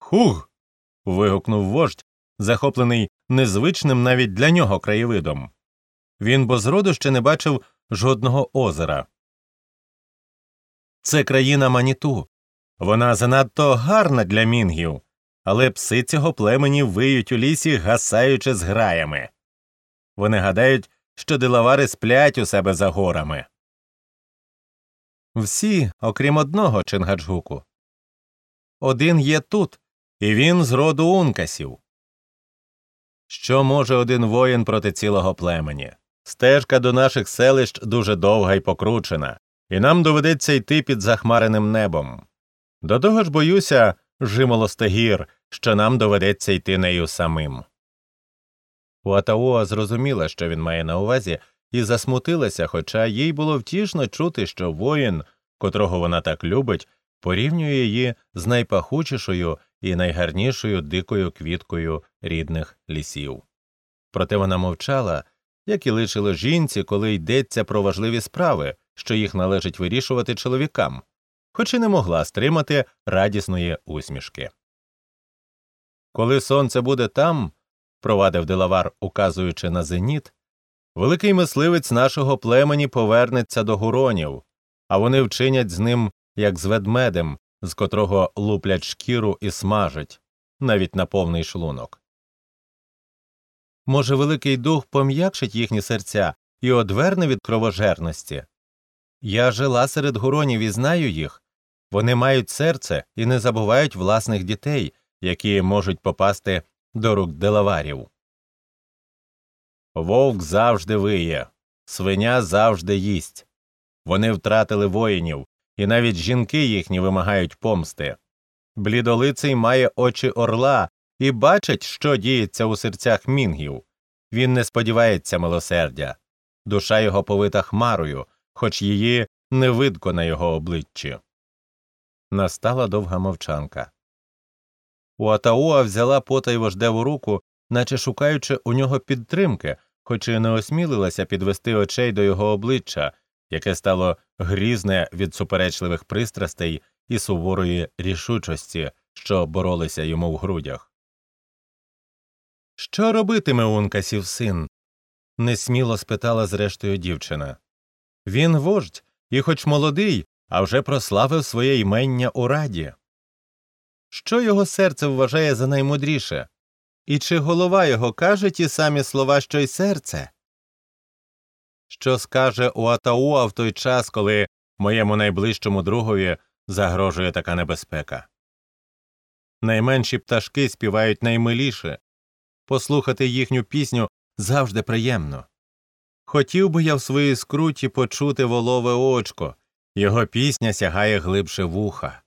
Хуг! Вигукнув вождь, захоплений незвичним навіть для нього краєвидом. Він бо зроду ще не бачив жодного озера. Це країна Маніту. Вона занадто гарна для мінгів, але пси цього племені виють у лісі, гасаючи зграями. Вони гадають, що делавари сплять у себе за горами. Всі, окрім одного, Чингаджгуку. Один є тут, і він з роду ункасів. Що може один воїн проти цілого племені? Стежка до наших селищ дуже довга і покручена, і нам доведеться йти під захмареним небом. До того ж боюся, жимолостогір, що нам доведеться йти нею самим. Уатауа зрозуміла, що він має на увазі, і засмутилася, хоча їй було втішно чути, що воїн, котрого вона так любить, порівнює її з найпахучішою і найгарнішою дикою квіткою рідних лісів. Проте вона мовчала, як і личило жінці, коли йдеться про важливі справи, що їх належить вирішувати чоловікам, хоч і не могла стримати радісної усмішки. «Коли сонце буде там», – провадив Делавар, указуючи на зеніт, «великий мисливець нашого племені повернеться до гуронів, а вони вчинять з ним, як з ведмедем, з котрого луплять шкіру і смажать, навіть на повний шлунок. Може, Великий Дух пом'якшить їхні серця і одверне від кровожерності? Я жила серед гуронів і знаю їх. Вони мають серце і не забувають власних дітей, які можуть попасти до рук делаварів. Вовк завжди виє, свиня завжди їсть. Вони втратили воїнів, і навіть жінки їхні вимагають помсти. Блідолиций має очі орла і бачить, що діється у серцях мінгів. Він не сподівається милосердя. Душа його повита хмарою, хоч її не видко на його обличчі. Настала довга мовчанка. Уатауа взяла потай вождеву руку, наче шукаючи у нього підтримки, хоч і не осмілилася підвести очей до його обличчя, яке стало грізне від суперечливих пристрастей і суворої рішучості, що боролися йому в грудях. «Що робитиме ункасів син?» – несміло спитала зрештою дівчина. «Він вождь, і хоч молодий, а вже прославив своє ймення у раді. Що його серце вважає за наймудріше? І чи голова його каже ті самі слова, що й серце? Що скаже Уатауа в той час, коли моєму найближчому другові загрожує така небезпека? Найменші пташки співають наймиліше. Послухати їхню пісню завжди приємно. Хотів би я в своїй скруті почути волове очко, його пісня сягає глибше вуха.